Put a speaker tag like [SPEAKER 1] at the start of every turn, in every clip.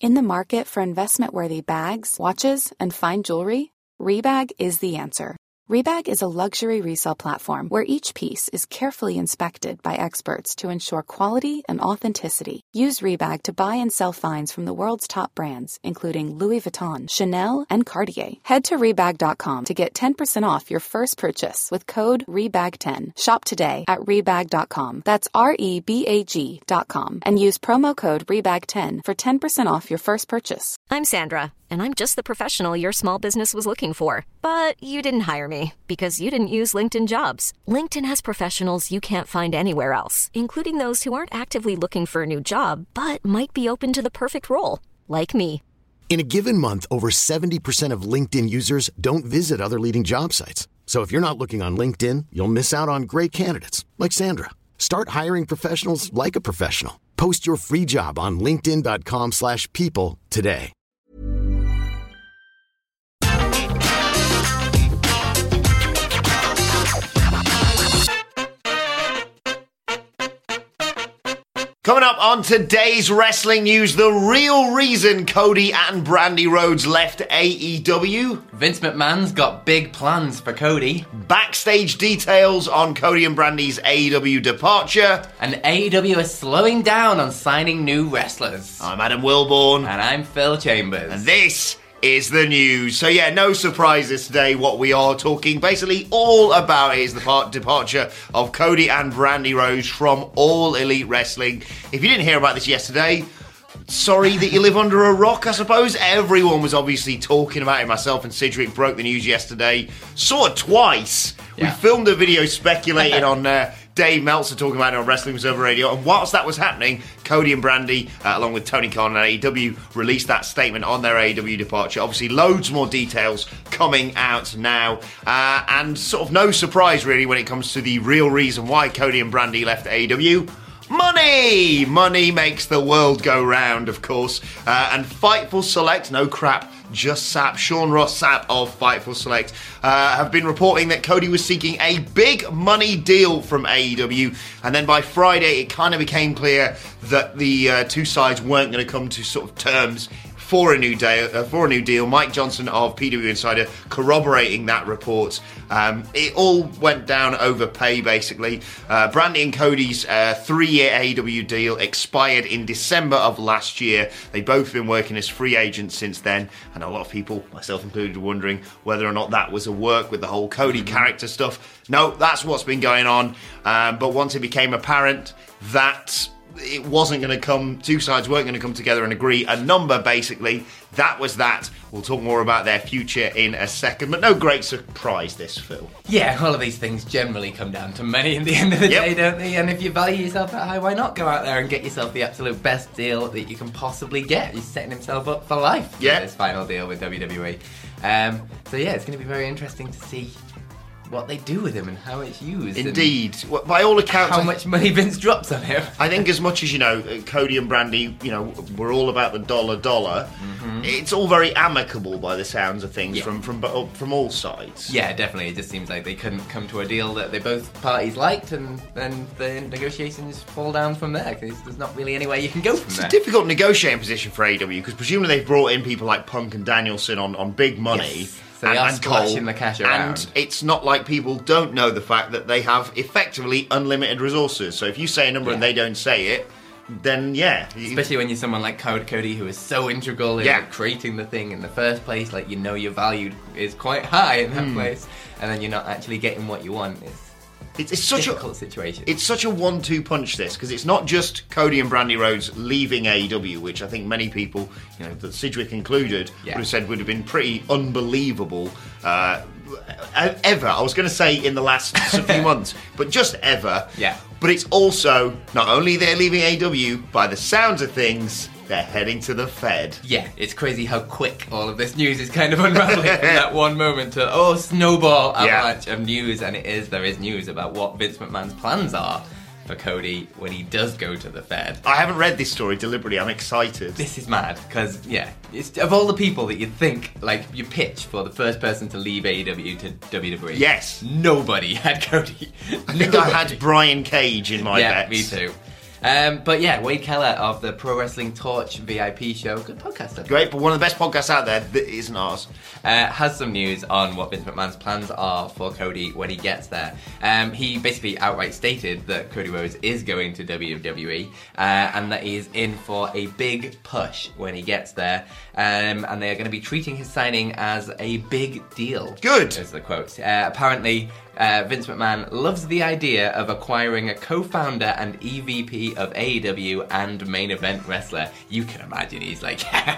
[SPEAKER 1] In the market for investment-worthy bags, watches, and fine jewelry, Rebag is the answer. Rebag is a luxury resale platform where each piece is carefully inspected by experts to ensure quality and authenticity. Use Rebag to buy and sell finds from the world's top brands, including Louis Vuitton, Chanel, and Cartier. Head to Rebag.com to get 10% off your first purchase with code REBAG10. Shop today at Rebag.com. That's REBAG.com. And use promo code REBAG10 for 10% off your first purchase.
[SPEAKER 2] I'm Sandra, and I'm just the professional your small business was looking for. But you didn't hire me because you didn't use LinkedIn Jobs. LinkedIn has professionals you can't find anywhere else, including those who aren't actively looking for a new job, but might be open to the perfect role, like me.
[SPEAKER 3] In a given month, over 70% of LinkedIn users don't visit other leading job sites. So if you're not looking on LinkedIn, you'll miss out on great candidates like Sandra. Start hiring professionals like a professional. Post your free job on linkedin.com/people today.
[SPEAKER 4] Coming up on today's wrestling news, the real reason Cody and Brandi Rhodes left AEW.
[SPEAKER 5] Vince McMahon's got big plans for Cody.
[SPEAKER 4] Backstage details on Cody and Brandi's AEW departure.
[SPEAKER 5] And AEW is slowing down on signing new wrestlers.
[SPEAKER 4] I'm Adam Wilborn.
[SPEAKER 5] And I'm Phil Chambers.
[SPEAKER 4] And this is the news. So yeah, no surprises today. What we are talking basically all about is the departure of Cody and Brandi Rhodes from All Elite Wrestling. If you didn't hear about this yesterday, sorry that you live under a rock, I suppose. Everyone was obviously talking about it. Myself and Sidgwick broke the news yesterday. Saw it twice. Yeah. We filmed a video speculating on Dave Meltzer talking about it on Wrestling Observer Radio. And whilst that was happening, Cody and Brandi, along with Tony Khan and AEW, released that statement on their AEW departure. Obviously, loads more details coming out now. And sort of no surprise, really, when it comes to the real reason why Cody and Brandi left AEW. Money! Money makes the world go round, of course. And Fightful Select, no crap, just Sap, Sean Ross Sapp of Fightful Select, have been reporting that Cody was seeking a big money deal from AEW. And then by Friday, it kind of became clear that the two sides weren't going to come to sort of terms for a new deal. Mike Johnson of PW Insider corroborating that report. It all went down over pay, basically. Brandi and Cody's 3-year AEW deal expired in December of last year. They've both been working as free agents since then, and a lot of people, myself included, wondering whether or not that was a work with the whole Cody character stuff. No, that's what's been going on. But once it became apparent that it wasn't going to come, two sides weren't going to come together and agree a number, basically. That was that. We'll talk more about their future in a second, but no great surprise this, Phil.
[SPEAKER 5] Yeah, all of these things generally come down to money in the end of the day, don't they? And if you value yourself that high, why not go out there and get yourself the absolute best deal that you can possibly get? He's setting himself up for life with this final deal with WWE. So yeah, it's going to be very interesting to see what they do with him and how it's used.
[SPEAKER 4] Indeed. By all accounts,
[SPEAKER 5] how much money Vince drops on him.
[SPEAKER 4] I think as much as, Cody and Brandi, we're all about the dollar. Mm-hmm. It's all very amicable by the sounds of things from all sides.
[SPEAKER 5] Yeah, definitely. It just seems like they couldn't come to a deal that they both parties liked, and then the negotiations fall down from there, because there's not really any way you can go from there.
[SPEAKER 4] It's a difficult negotiating position for AEW, because presumably they've brought in people like Punk and Danielson on big money.
[SPEAKER 5] Yes. So they are splashing the cash around.
[SPEAKER 4] And it's not like people don't know the fact that they have effectively unlimited resources. So if you say a number and they don't say it, then
[SPEAKER 5] especially when you're someone like Cody, who is so integral in creating the thing in the first place, like, your value is quite high in that place, and then you're not actually getting what you want. It's such a difficult situation.
[SPEAKER 4] It's such a 1-2 punch, this, because it's not just Cody and Brandi Rhodes leaving AEW, which I think many people, that Sidgwick included, would have said would have been pretty unbelievable ever. I was going to say in the last few months, but just ever.
[SPEAKER 5] Yeah.
[SPEAKER 4] But it's also, not only they're leaving AEW, by the sounds of things, they're heading to the Fed.
[SPEAKER 5] Yeah, it's crazy how quick all of this news is kind of unraveling from that one moment to, snowball avalanche of news. And there is news about what Vince McMahon's plans are for Cody when he does go to the Fed.
[SPEAKER 4] I haven't read this story deliberately. I'm excited.
[SPEAKER 5] This is mad, because, it's, of all the people that you'd think, like, you pitch for the first person to leave AEW to WWE.
[SPEAKER 4] Yes.
[SPEAKER 5] Nobody had Cody.
[SPEAKER 4] I think I had Brian Cage in my bets.
[SPEAKER 5] Me too. But yeah, Wade Keller of the Pro Wrestling Torch VIP show, good podcast.
[SPEAKER 4] Great, but one of the best podcasts out there that isn't ours.
[SPEAKER 5] Has some news on what Vince McMahon's plans are for Cody when he gets there. He basically outright stated that Cody Rhodes is going to WWE and that he is in for a big push when he gets there. And they are going to be treating his signing as a big deal.
[SPEAKER 4] Good.
[SPEAKER 5] Is the quote. Apparently, Vince McMahon loves the idea of acquiring a co-founder and EVP of AEW and main event wrestler. You can imagine he's like,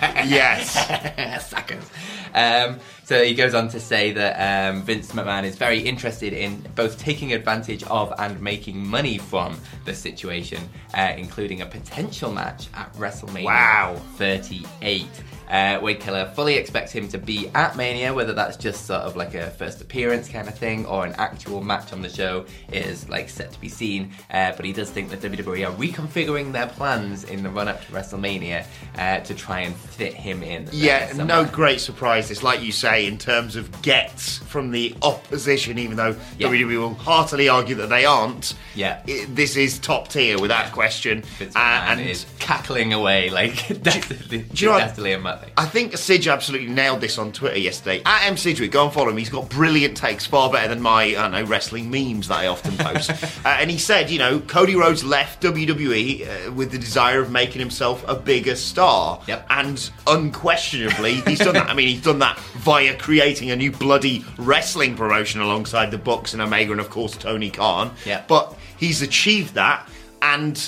[SPEAKER 4] yes,
[SPEAKER 5] suckers. So he goes on to say that Vince McMahon is very interested in both taking advantage of and making money from the situation, including a potential match at WrestleMania 38. Wade Keller fully expects him to be at Mania, whether that's just sort of like a first appearance kind of thing or an actual match on the show is like set to be seen. But he does think that WWE are reconfiguring their plans in the run-up to WrestleMania to try and fit him in.
[SPEAKER 4] Yeah, no great surprises, like you say, in terms of gets from the opposition, even though WWE will heartily argue that they aren't.
[SPEAKER 5] Yeah.
[SPEAKER 4] This is top tier without question.
[SPEAKER 5] And is cackling away like definitely a Muttley.
[SPEAKER 4] I think Sidge absolutely nailed this on Twitter yesterday. At M Sidgwick, go and follow him. He's got brilliant takes, far better than my, I don't know, wrestling memes that I often post. And he said, you know, Cody Rhodes left WWE with the desire of making himself a bigger star.
[SPEAKER 5] Yep.
[SPEAKER 4] And unquestionably, he's done that. I mean, he's done that via creating a new bloody wrestling promotion alongside the Bucks and Omega and, of course, Tony Khan.
[SPEAKER 5] Yep.
[SPEAKER 4] But he's achieved that, and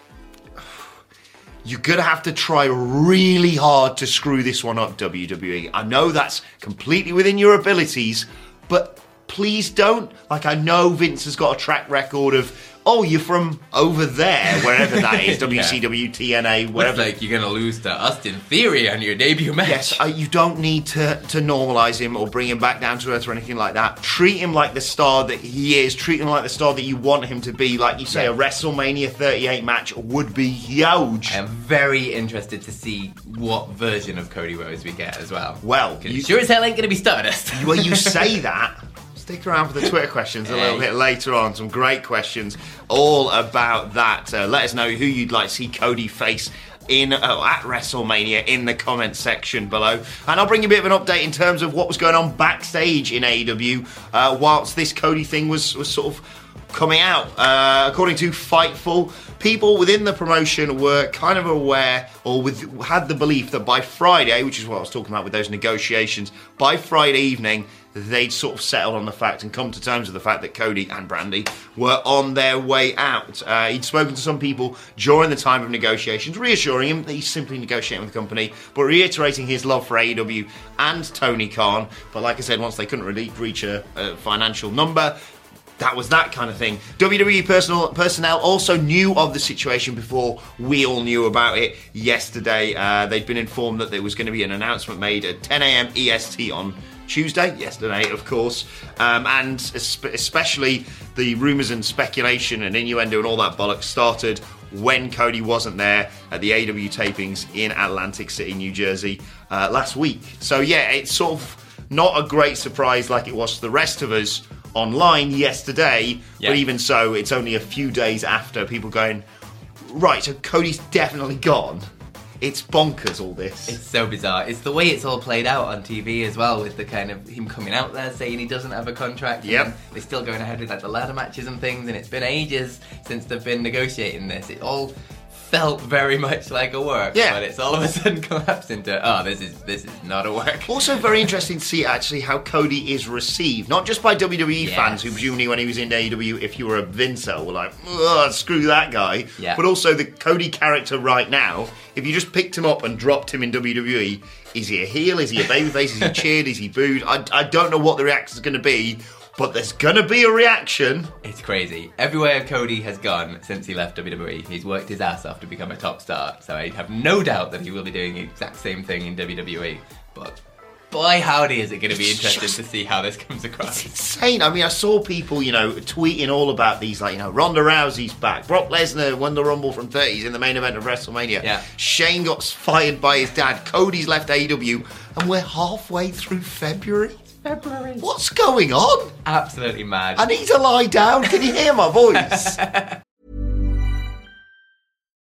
[SPEAKER 4] you're going to have to try really hard to screw this one up, WWE. I know that's completely within your abilities, but please don't. Like, I know Vince has got a track record of, oh, you're from over there, wherever that is, WCW, TNA, whatever.
[SPEAKER 5] Looks like you're going to lose to Austin Theory on your debut match.
[SPEAKER 4] Yes, you don't need to normalise him or bring him back down to earth or anything like that. Treat him like the star that he is. Treat him like the star that you want him to be. Like you say, a WrestleMania 38 match would be huge.
[SPEAKER 5] I am very interested to see what version of Cody Rhodes we get as well.
[SPEAKER 4] Well,
[SPEAKER 5] you sure as hell ain't going to be Stardust.
[SPEAKER 4] Well, you say that. Stick around for the Twitter questions a little bit later on. Some great questions all about that. Let us know who you'd like to see Cody face at WrestleMania in the comments section below. And I'll bring you a bit of an update in terms of what was going on backstage in AEW whilst this Cody thing was sort of coming out. According to Fightful, people within the promotion were kind of aware or had the belief that by Friday, which is what I was talking about with those negotiations, by Friday evening, they'd sort of settled on the fact and come to terms with the fact that Cody and Brandy were on their way out. He'd spoken to some people during the time of negotiations, reassuring him that he's simply negotiating with the company, but reiterating his love for AEW and Tony Khan. But like I said, once they couldn't really reach a financial number, that was that kind of thing. WWE personnel also knew of the situation before we all knew about it yesterday. They'd been informed that there was going to be an announcement made at 10 a.m. EST on Tuesday, yesterday, of course, and especially the rumours and speculation and innuendo and all that bollocks started when Cody wasn't there at the AEW tapings in Atlantic City, New Jersey, last week. So yeah, it's sort of not a great surprise like it was to the rest of us online yesterday, but even so, it's only a few days after people going, right, so Cody's definitely gone. It's bonkers, all this.
[SPEAKER 5] It's so bizarre. It's the way it's all played out on TV as well, with the kind of him coming out there saying he doesn't have a contract.
[SPEAKER 4] Yep.
[SPEAKER 5] And they're still going ahead with like the ladder matches and things, and it's been ages since they've been negotiating this. It all felt very much like a work, but it's all of a sudden collapsed into, this is not a work.
[SPEAKER 4] Also very interesting to see actually how Cody is received, not just by WWE fans who presumably when he was in AEW, if you were a Vincel, were like, screw that guy, but also the Cody character right now. If you just picked him up and dropped him in WWE, is he a heel, is he a babyface, is he cheered, is he booed? I don't know what the reaction is going to be, but there's going to be a reaction.
[SPEAKER 5] It's crazy. Everywhere Cody has gone since he left WWE, he's worked his ass off to become a top star. So I have no doubt that he will be doing the exact same thing in WWE. But boy, howdy, is it going to be interesting to see how this comes across.
[SPEAKER 4] It's insane. I mean, I saw people, tweeting all about these, like, Ronda Rousey's back. Brock Lesnar won the Rumble from 30s in the main event of WrestleMania.
[SPEAKER 5] Yeah.
[SPEAKER 4] Shane got fired by his dad. Cody's left AEW. And we're halfway through February. What's going on?
[SPEAKER 5] Absolutely mad.
[SPEAKER 4] I need to lie down. Can you hear my voice?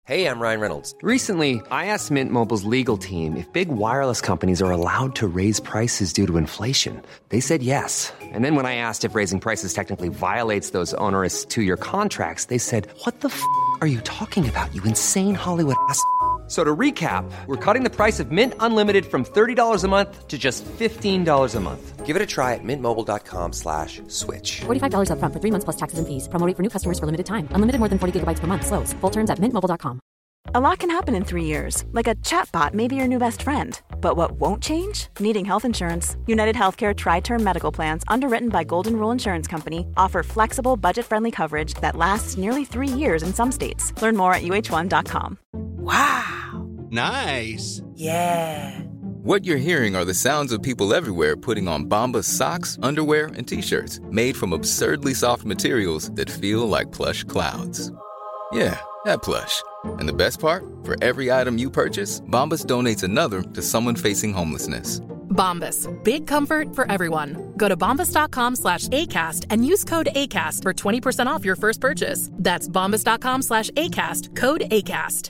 [SPEAKER 6] Hey, I'm Ryan Reynolds. Recently, I asked Mint Mobile's legal team if big wireless companies are allowed to raise prices due to inflation. They said yes. And then when I asked if raising prices technically violates those onerous two-year contracts, they said, "What the f*** are you talking about, you insane Hollywood ass?" So to recap, we're cutting the price of Mint Unlimited from $30 a month to just $15 a month. Give it a try at mintmobile.com/switch.
[SPEAKER 7] $45 up front for 3 months plus taxes and fees. Promo rate for new customers for limited time. Unlimited more than 40 gigabytes per month. Slows full terms at mintmobile.com.
[SPEAKER 8] A lot can happen in 3 years. Like a chatbot may be your new best friend. But what won't change? Needing health insurance. United Healthcare Tri-Term Medical Plans, underwritten by Golden Rule Insurance Company, offer flexible, budget-friendly coverage that lasts nearly 3 years in some states. Learn more at uh1.com.
[SPEAKER 9] Wow.
[SPEAKER 10] Nice.
[SPEAKER 9] Yeah.
[SPEAKER 11] What you're hearing are the sounds of people everywhere putting on Bombas socks, underwear, and T-shirts made from absurdly soft materials that feel like plush clouds. Yeah, that plush. And the best part? For every item you purchase, Bombas donates another to someone facing homelessness.
[SPEAKER 12] Bombas. Big comfort for everyone. Go to bombas.com/ACAST and use code ACAST for 20% off your first purchase. That's bombas.com/ACAST. Code ACAST.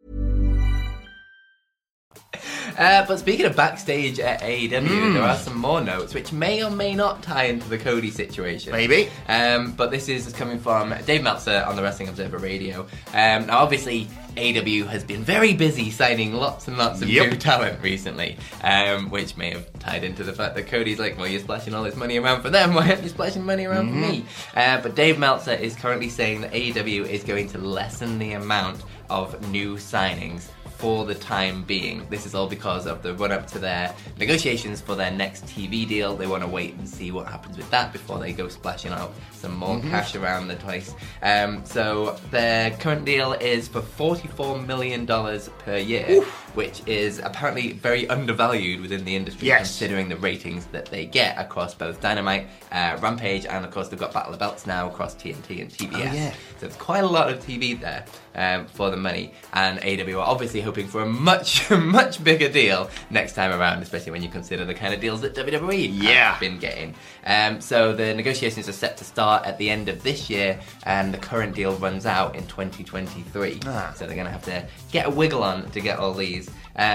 [SPEAKER 5] But speaking of backstage at AEW, there are some more notes which may or may not tie into the Cody situation.
[SPEAKER 4] Maybe.
[SPEAKER 5] But this is coming from Dave Meltzer on the Wrestling Observer Radio. Now, obviously, AEW has been very busy signing lots and lots of new talent recently, which may have tied into the fact that Cody's like, well, you're splashing all this money around for them, why aren't you splashing money around for me? But Dave Meltzer is currently saying that AEW is going to lessen the amount of new signings for the time being. This is all because of the run-up to their negotiations for their next TV deal. They want to wait and see what happens with that before they go splashing out some more cash around the place. So their current deal is for $44 million per year, which is apparently very undervalued within the industry, considering the ratings that they get across both Dynamite, Rampage, and of course they've got Battle of Belts now across TNT and TBS. So it's quite a lot of TV there for the money, and AEW are obviously hoping for a much, much bigger deal next time around, especially when you consider the kind of deals that WWE have been getting. So the negotiations are set to start at the end of this year, and the current deal runs out in 2023. So they're going to have to get a wiggle on to get all these.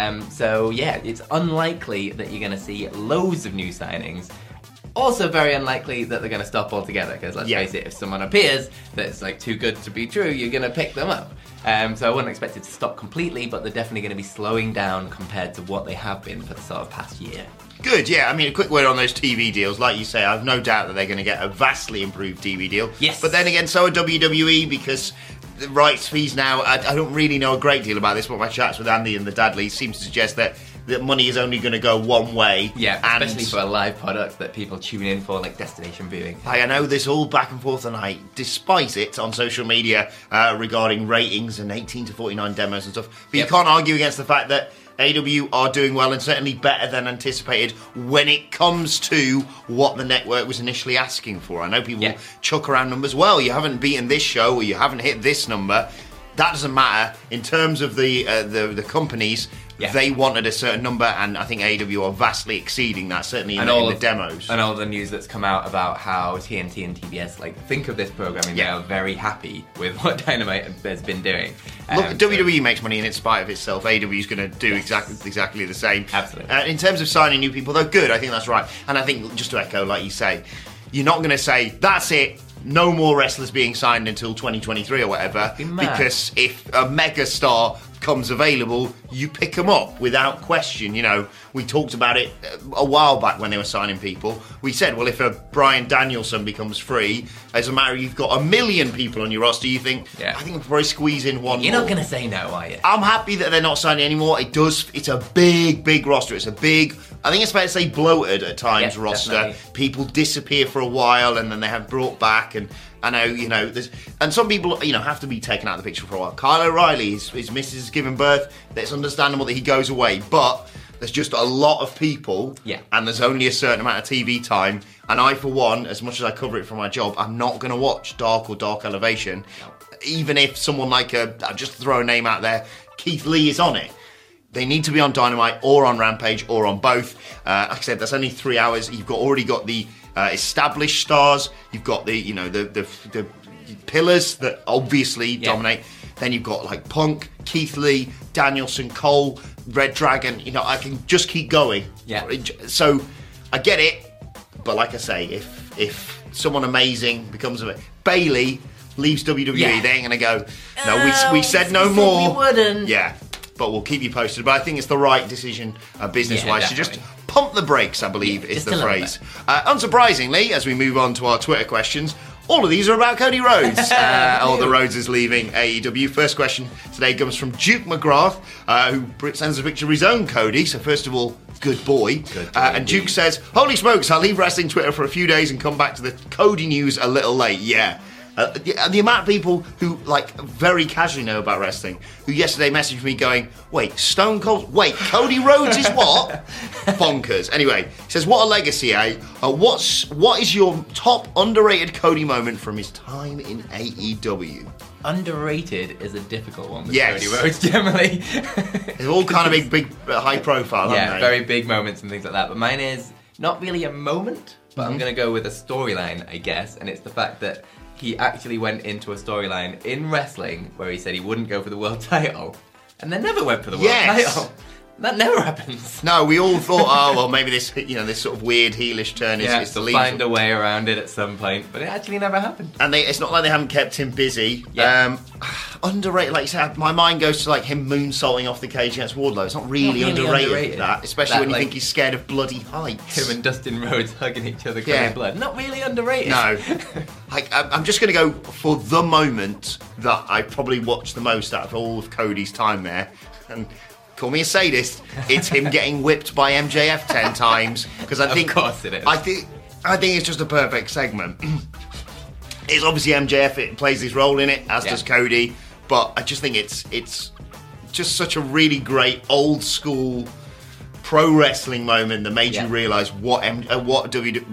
[SPEAKER 5] So yeah, it's unlikely that you're going to see loads of new signings. Also very unlikely that they're going to stop altogether, because let's face it, if someone appears that's like too good to be true, you're going to pick them up. So I wouldn't expect it to stop completely, but they're definitely going to be slowing down compared to what they have been for the sort of past year.
[SPEAKER 4] Good, yeah. I mean, a quick word on those TV deals. Like you say, I've no doubt that they're going to get a vastly improved TV deal. Yes. But then again, so are WWE, because the rights fees now, I don't really know a great deal about this, but my chats with Andy and the Dadleys seem to suggest that money is only going to go one way.
[SPEAKER 5] Yeah, especially for a live product that people tune in for, like destination viewing.
[SPEAKER 4] I know this all back and forth, and I despise it on social media regarding ratings and 18 to 49 demos and stuff. But you can't argue against the fact that AEW are doing well, and certainly better than anticipated when it comes to what the network was initially asking for. I know people chuck around numbers. Well, you haven't beaten this show, or you haven't hit this number. That doesn't matter. In terms of the companies, they wanted a certain number, and I think AEW are vastly exceeding that, certainly in the demos.
[SPEAKER 5] And all the news that's come out about how TNT and TBS think of this programming, they are very happy with what Dynamite has been doing.
[SPEAKER 4] Look, WWE makes money in spite of itself. AEW is going to do exactly the same.
[SPEAKER 5] Absolutely.
[SPEAKER 4] In terms of signing new people, though, good. I think that's right. And I think, just to echo, like you say, you're not going to say, that's it, no more wrestlers being signed until 2023 or whatever, because if a mega star comes available, you pick them up without question. You know, we talked about it a while back when they were signing people. We said, well, if a Bryan Danielson becomes free, as a matter, you've got 1 million people on your roster. You think, I think we'll probably squeeze in one more.
[SPEAKER 5] You're not going to say no, are you?
[SPEAKER 4] I'm happy that they're not signing anymore. It's a big roster. It's a big, I think it's fair to say bloated at times roster. Definitely. People disappear for a while and then they have brought back, and I know, and some people, have to be taken out of the picture for a while. Kyle O'Reilly, his missus has given birth. It's understandable that he goes away, but there's just a lot of people, and there's only a certain amount of TV time. And I, for one, as much as I cover it for my job, I'm not going to watch Dark or Dark Elevation, even if someone like I'll just throw a name out there, Keith Lee is on it. They need to be on Dynamite or on Rampage or on both. Like I said, that's only 3 hours. You've already got the established stars. You've got the pillars that obviously dominate. Then you've got like Punk, Keith Lee, Danielson, Cole, Red Dragon. You know, I can just keep going.
[SPEAKER 5] Yeah.
[SPEAKER 4] So I get it, but like I say, if someone amazing becomes Bayley leaves WWE, they ain't gonna go. No, we said no more.
[SPEAKER 5] We wouldn't.
[SPEAKER 4] Yeah, but we'll keep you posted. But I think it's the right decision, business-wise, to just pump the brakes. I believe is the phrase. Unsurprisingly, as we move on to our Twitter questions. All of these are about Cody Rhodes. The Rhodes is leaving AEW. First question today comes from Duke McGrath, who sends a picture of his own Cody. So first of all, good boy. And Duke says, holy smokes, I'll leave wrestling Twitter for a few days and come back to the Cody news a little late. Yeah. The amount of people who, like, very casually know about wrestling, who yesterday messaged me going, wait, Stone Cold? Wait, Cody Rhodes is what? Bonkers. Anyway, he says, what a legacy, eh? What is your top underrated Cody moment from his time in AEW?
[SPEAKER 5] Underrated is a difficult one with Cody Rhodes, generally.
[SPEAKER 4] They're all kind of big high profile, aren't they?
[SPEAKER 5] Yeah, very big moments and things like that. But mine is not really a moment, but I'm going to go with a storyline, I guess, and it's the fact that he actually went into a storyline in wrestling where he said he wouldn't go for the world title, and then never went for the world title. That never happens.
[SPEAKER 4] No, we all thought, maybe this sort of weird heelish turn is the lead.
[SPEAKER 5] Find a way around it at some point, but it actually never happened.
[SPEAKER 4] And it's not like they haven't kept him busy. Yeah. Underrated, like you said, my mind goes to like him moonsaulting off the cage against Wardlow. It's not really underrated. That, especially when you think he's scared of bloody heights.
[SPEAKER 5] Him and Dustin Rhodes hugging each other, crying blood. Not really underrated.
[SPEAKER 4] No. I'm just going to go for the moment that I probably watched the most out of all of Cody's time there, and call me a sadist, it's him getting whipped by MJF 10 times, because I think,
[SPEAKER 5] of course it is.
[SPEAKER 4] I think it's just a perfect segment. It's obviously MJF, it plays his role in it, as does Cody, but I just think it's just such a really great old school pro wrestling moment that made you realise what AEW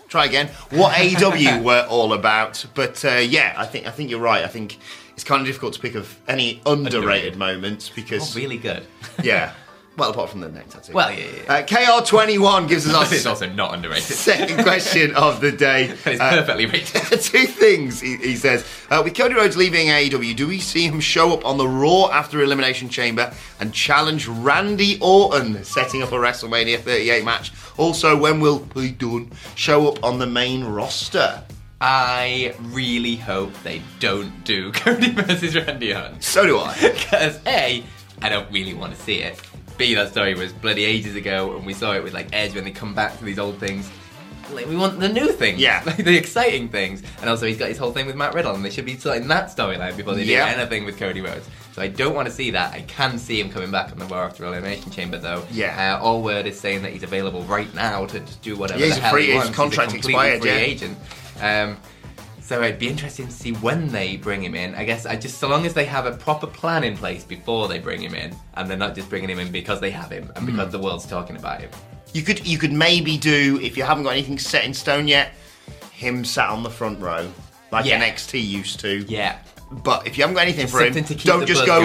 [SPEAKER 4] were all about. But I think you're right. I think it's kind of difficult to pick of any underrated moments because
[SPEAKER 5] really good.
[SPEAKER 4] Yeah. Well, apart from the neck tattoo.
[SPEAKER 5] Well, yeah.
[SPEAKER 4] KR21 gives us
[SPEAKER 5] it's also not underrated.
[SPEAKER 4] Second question of the day.
[SPEAKER 5] It's perfectly rated.
[SPEAKER 4] Two things, he says. With Cody Rhodes leaving AEW, do we see him show up on the Raw after Elimination Chamber and challenge Randy Orton, setting up a WrestleMania 38 match? Also, when will Pete Dunne show up on the main roster?
[SPEAKER 5] I really hope they don't do Cody versus Randy Orton.
[SPEAKER 4] So do I.
[SPEAKER 5] Because A, I don't really want to see it. B, that story was bloody ages ago, and we saw it with like Edge when they come back to these old things. Like, we want the new things, like the exciting things. And also, he's got his whole thing with Matt Riddle, and they should be starting that storyline before they do anything with Cody Rhodes. So I don't want to see that. I can see him coming back on the Raw after Elimination Chamber, though.
[SPEAKER 4] Yeah.
[SPEAKER 5] All word is saying that he's available right now to just do whatever the hell he wants.
[SPEAKER 4] His contract
[SPEAKER 5] he's a completely
[SPEAKER 4] expired.
[SPEAKER 5] Free agent. So it'd be interesting to see when they bring him in. I guess so long as they have a proper plan in place before they bring him in, and they're not just bringing him in because they have him and because the world's talking about him.
[SPEAKER 4] You could maybe do, if you haven't got anything set in stone yet, him sat on the front row like NXT used to.
[SPEAKER 5] Yeah.
[SPEAKER 4] But if you haven't got anything for him,
[SPEAKER 5] to keep
[SPEAKER 4] don't just go,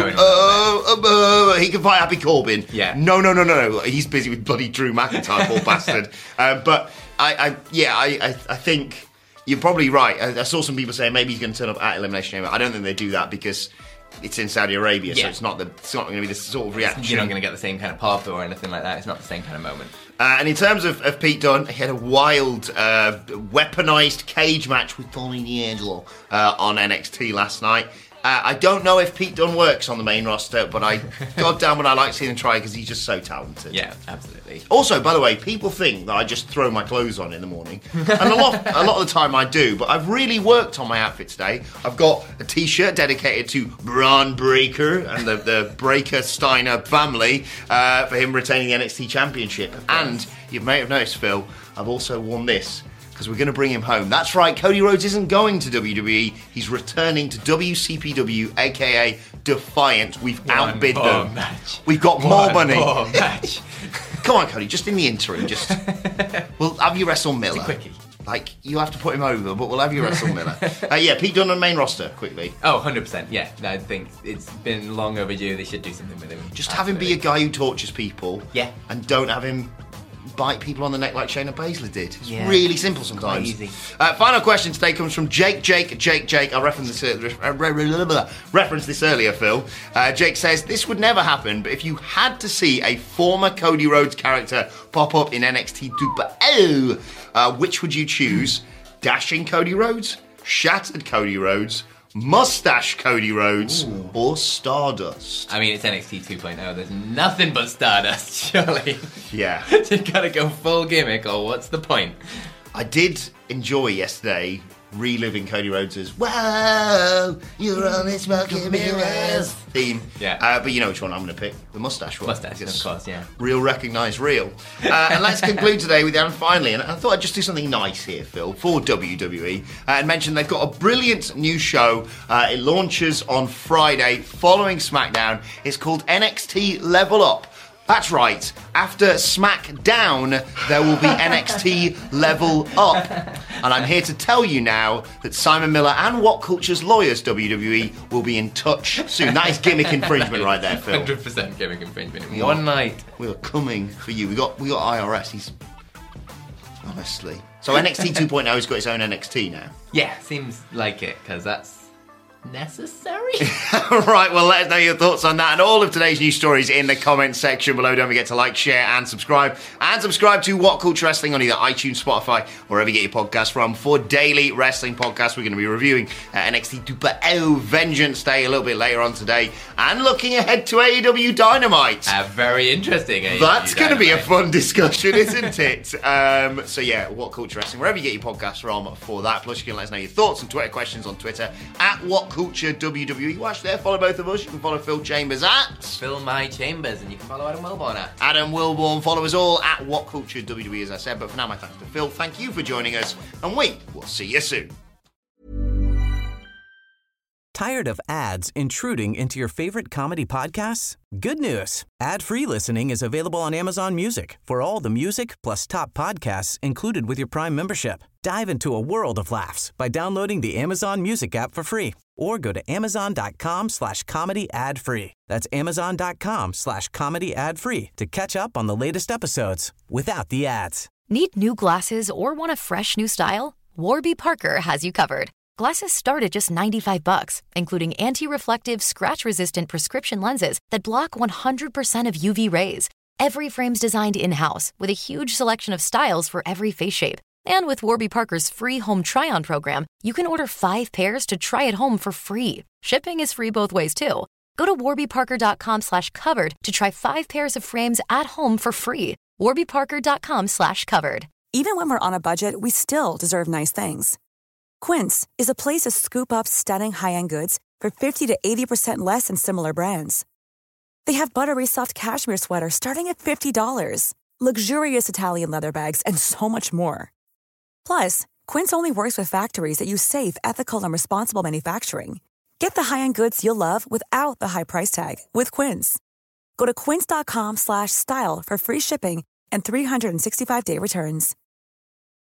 [SPEAKER 4] he can fight Happy Corbin.
[SPEAKER 5] Yeah.
[SPEAKER 4] No. He's busy with bloody Drew McIntyre, poor bastard. But I think you're probably right. I saw some people saying maybe he's going to turn up at Elimination Chamber. I don't think they do that because it's in Saudi Arabia, so it's not going to be the sort of reaction.
[SPEAKER 5] You're not going to get the same kind of pop or anything like that. It's not the same kind of moment.
[SPEAKER 4] And in terms of Pete Dunne, he had a wild, weaponised cage match with Tony D'Angelo on NXT last night. I don't know if Pete Dunne works on the main roster, but goddamn would I like seeing him try because he's just so talented.
[SPEAKER 5] Yeah, absolutely.
[SPEAKER 4] Also, by the way, people think that I just throw my clothes on in the morning, and a lot of the time I do. But I've really worked on my outfit today. I've got a T-shirt dedicated to Braun Breaker and the Breaker Steiner family for him retaining the NXT Championship. And you may have noticed, Phil, I've also worn this, because we're going to bring him home. That's right, Cody Rhodes isn't going to WWE. He's returning to WCPW, a.k.a. Defiant. We've outbid them.
[SPEAKER 5] Match.
[SPEAKER 4] We've got more money.
[SPEAKER 5] Match.
[SPEAKER 4] Come on, Cody, just in the interim, we'll have you wrestle Miller.
[SPEAKER 5] It's a quickie.
[SPEAKER 4] Like, you have to put him over, but we'll have you wrestle Miller. Pete Dunne on main roster, quickly.
[SPEAKER 5] Oh, 100%, yeah. I think it's been long overdue. They should do something with him.
[SPEAKER 4] Just have him be a guy who tortures people.
[SPEAKER 5] Yeah.
[SPEAKER 4] And don't have him bite people on the neck like Shayna Baszler did. It's really simple sometimes.
[SPEAKER 5] Easy.
[SPEAKER 4] Final question today comes from Jake. I referenced this earlier, Phil. Jake says, this would never happen, but if you had to see a former Cody Rhodes character pop up in NXT 2.0, which would you choose? Dashing Cody Rhodes? Shattered Cody Rhodes? Mustache Cody Rhodes?
[SPEAKER 5] Ooh.
[SPEAKER 4] Or Stardust?
[SPEAKER 5] I mean, it's NXT 2.0. There's nothing but Stardust, surely.
[SPEAKER 4] Yeah.
[SPEAKER 5] You gotta go full gimmick, or what's the point?
[SPEAKER 4] I did enjoy yesterday reliving Cody Rhodes' "Whoa, you're on this smoking mirrors" theme.
[SPEAKER 5] Yeah.
[SPEAKER 4] But you know which one I'm going to pick? The mustache one.
[SPEAKER 5] Mustache, of course, yeah.
[SPEAKER 4] Real recognise real. And let's conclude today with and finally, and I thought I'd just do something nice here, Phil, for WWE, and mention they've got a brilliant new show. It launches on Friday following SmackDown. It's called NXT Level Up. That's right. After SmackDown, there will be NXT Level Up. And I'm here to tell you now that Simon Miller and What Culture's lawyers, WWE, will be in touch soon. That is gimmick infringement right there, Phil.
[SPEAKER 5] 100% gimmick infringement in one night.
[SPEAKER 4] We are coming for you. We got IRS. He's... Honestly. So NXT 2.0 has got its own NXT now?
[SPEAKER 5] Yeah, seems like it, because that's necessary.
[SPEAKER 4] Right, well, let us know your thoughts on that and all of today's news stories in the comments section below. Don't forget to like, share, and subscribe. And subscribe to What Culture Wrestling on either iTunes, Spotify, or wherever you get your podcasts from for daily wrestling podcasts. We're going to be reviewing NXT 2.0 Vengeance Day a little bit later on today and looking ahead to AEW Dynamite.
[SPEAKER 5] Very interesting.
[SPEAKER 4] That's going to be a fun discussion, isn't it? So yeah, What Culture Wrestling, wherever you get your podcasts from for that. Plus, you can let us know your thoughts and Twitter questions on Twitter at What Culture WWE. Watch there, follow both of us. You can follow Phil Chambers at
[SPEAKER 5] Phil My Chambers, and you can follow Adam Wilborn at
[SPEAKER 4] Adam Wilborn. Follow us all at What Culture WWE, as I said. But for now, my thanks to Phil. Thank you for joining us, and we will see you soon.
[SPEAKER 10] Tired of ads intruding into your favorite comedy podcasts? Good news. Ad-free listening is available on Amazon Music for all the music plus top podcasts included with your Prime membership. Dive into a world of laughs by downloading the Amazon Music app for free or go to amazon.com/comedy ad-free. That's amazon.com/comedy ad-free to catch up on the latest episodes without the ads.
[SPEAKER 2] Need new glasses or want a fresh new style? Warby Parker has you covered. Glasses start at just $95, including anti-reflective, scratch-resistant prescription lenses that block 100% of UV rays. Every frame's designed in-house with a huge selection of styles for every face shape. And with Warby Parker's free home try-on program, you can order 5 pairs to try at home for free. Shipping is free both ways, too. Go to warbyparker.com/covered to try 5 pairs of frames at home for free. warbyparker.com/covered.
[SPEAKER 13] Even when we're on a budget, we still deserve nice things. Quince is a place to scoop up stunning high-end goods for 50 to 80% less than similar brands. They have buttery soft cashmere sweaters starting at $50, luxurious Italian leather bags, and so much more. Plus, Quince only works with factories that use safe, ethical, and responsible manufacturing. Get the high-end goods you'll love without the high price tag with Quince. Go to quince.com/style for free shipping and 365-day returns.